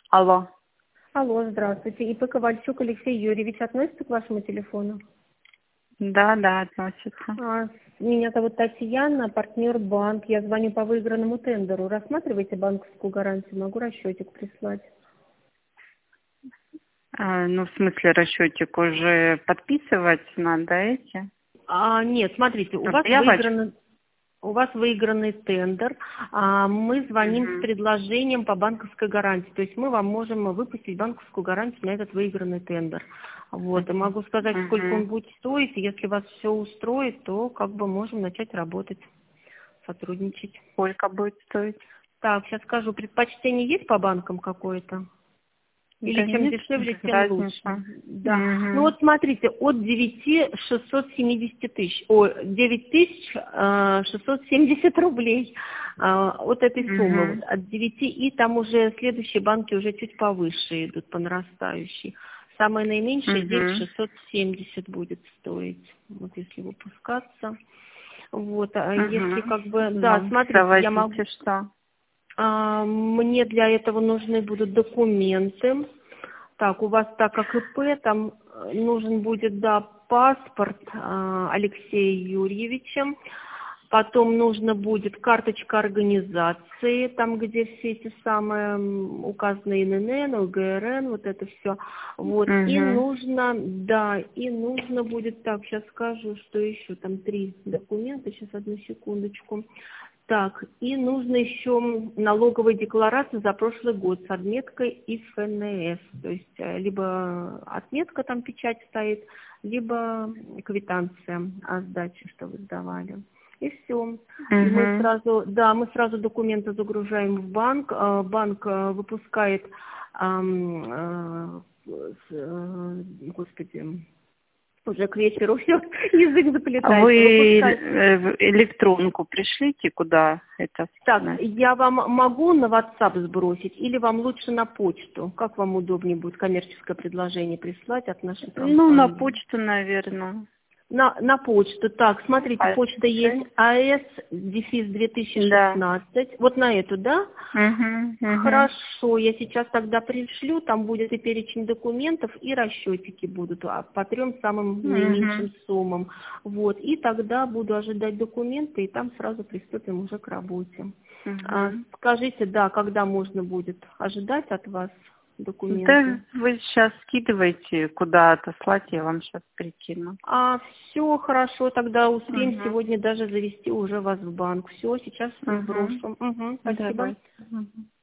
Алло. Алло, здравствуйте. ИП Ковальчук Алексей Юрьевич относится к вашему телефону? Да, относится. Меня зовут Татьяна, партнер банк. Я звоню по выигранному тендеру. Рассматриваете банковскую гарантию? Могу расчетик прислать. Ну, в смысле, расчетик уже подписывать надо эти? Нет, смотрите, у вас выигранный тендер. Мы звоним с предложением по банковской гарантии. То есть мы вам можем выпустить банковскую гарантию на этот выигранный тендер. Вот. И могу сказать, сколько он будет стоить. Если вас все устроит, то как бы можем начать работать, сотрудничать. Сколько будет стоить? Так, сейчас скажу. Предпочтение есть по банкам какое-то? Или Да чем нет, дешевле, без тем разницы. лучше. Да. Ну вот смотрите, от 9670 тысяч, 9670 рублей от этой суммы, вот, от 9, и там уже следующие банки уже чуть повыше идут, по нарастающей. Самое наименьшее 9670 будет стоить, вот если выпускаться. Вот, а если как бы, да, смотрите, я могу... Что? Мне для этого нужны будут документы. Так, у вас так как ИП, там нужен будет, да, паспорт Алексея Юрьевича. Потом нужно будет карточка организации, там, где все эти самые указаны ИНН, УГРН, вот это все. Вот. И нужно, да, и нужно будет, так, сейчас скажу, что еще, там 3 документа, сейчас одну секундочку. Так, и нужно еще налоговая декларация за прошлый год с отметкой из ФНС. То есть либо отметка там, печать стоит, либо квитанция о сдаче, что вы сдавали. И все. И мы сразу документы загружаем в банк. Банк выпускает, господи, уже к вечеру все, язык заплетается. Вы электронку пришлите, куда это? Так, я вам могу на WhatsApp сбросить или вам лучше на почту? Как вам удобнее будет коммерческое предложение прислать от нашей компании? Ну, на почту, наверное. На почту. Так, смотрите, почта есть AS-2016. Да. Вот на эту, да? Хорошо, я сейчас тогда пришлю, там будет и перечень документов, и расчетики будут по 3 самым наименьшим суммам. Вот, и тогда буду ожидать документы, и там сразу приступим уже к работе. Скажите, да, когда можно будет ожидать от вас документы? Да, вы сейчас скидываете, куда отослать, я вам сейчас прикину. Все хорошо, тогда успеем сегодня даже завести уже вас в банк. Все, сейчас сброшу. Спасибо. Давайте.